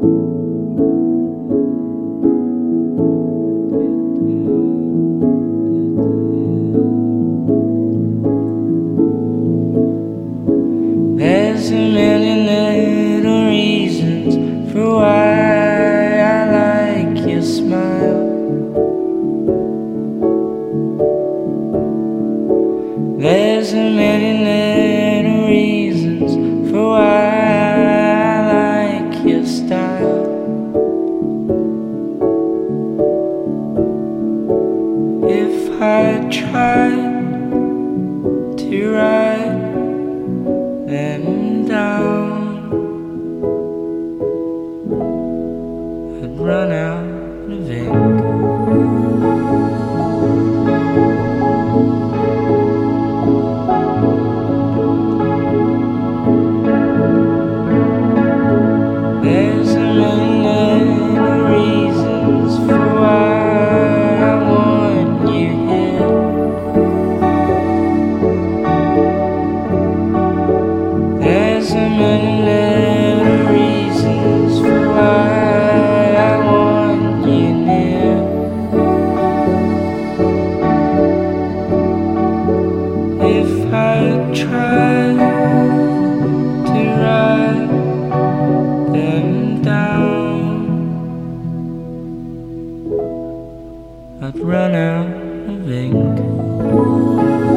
There's a million little reasons for why I like your smile. There's a million little reasons for why I like your style. If I tried to write them down, I'd run out of ink. There's a million reasons for why I want you here. There's a million reasons for why I want you near. If I tried to write them down, I'd run out of ink.